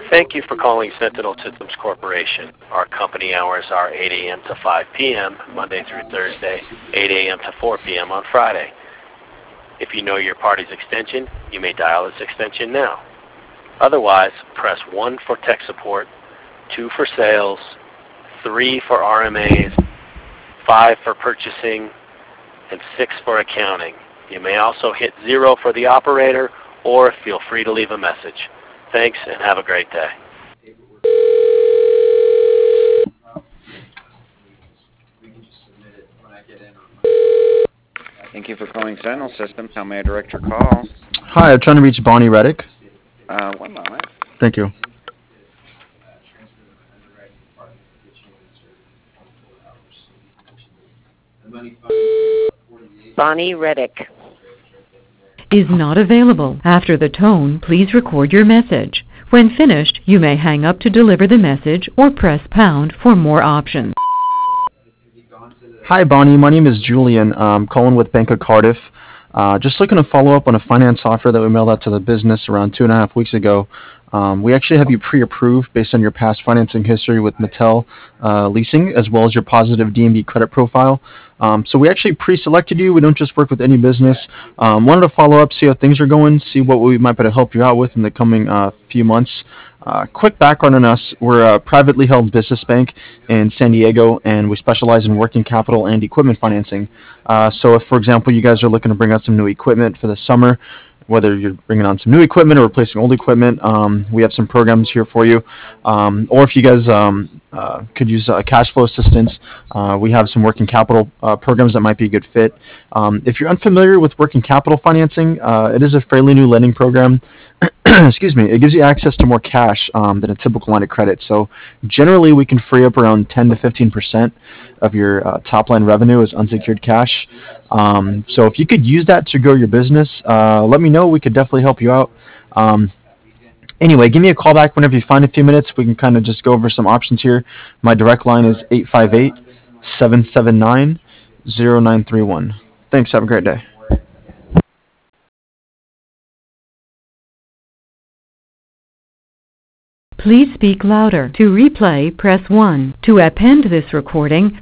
Thank you for calling Sentinel Systems Corporation. Our company hours are 8 a.m. to 5 p.m. Monday through Thursday, 8 a.m. to 4 p.m. on Friday. If you know your party's extension, you may dial this extension now. Otherwise, press 1 for tech support, 2 for sales, 3 for RMAs, 5 for purchasing, and 6 for accounting. You may also hit 0 for the operator, or feel free to leave a message. Thanks, and have a great day. Thank you for calling Sentinel Systems. How may I direct your call? Hi, I'm trying to reach Bonnie Reddick. One moment. Thank you. Bonnie Reddick is not available. After the tone, please record your message. When finished, you may hang up to deliver the message or press pound for more options. Hi, Bonnie. My name is Julian. I'm calling with Bank of Cardiff. Just looking to follow up on a finance offer that we mailed out to the business around 2.5 weeks ago. We actually have you pre-approved based on your past financing history with Mattel Leasing, as well as your positive DMV credit profile. So we actually pre-selected you. We don't just work with any business. Wanted to follow up, see how things are going, see what we might be able to help you out with in the coming few months. Quick background on us. We're a privately held business bank in San Diego, and we specialize in working capital and equipment financing. So if, for example, you guys are looking to bring out some new equipment for the summer, whether you're bringing on some new equipment or replacing old equipment, we have some programs here for you. Or if you guys could use cash flow assistance, we have some working capital programs that might be a good fit. If you're unfamiliar with working capital financing, it is a fairly new lending program. Excuse me. It gives you access to more cash than a typical line of credit. So generally, we can free up around 10 to 15% of your top line revenue as unsecured cash. So if you could use that to grow your business, let me know. We could definitely help you out. Anyway, give me a call back whenever you find a few minutes. We can kind of just go over some options here. My direct line is 858-779-0931. Thanks. Have a great day. Please speak louder. To replay, press 1. To append this recording,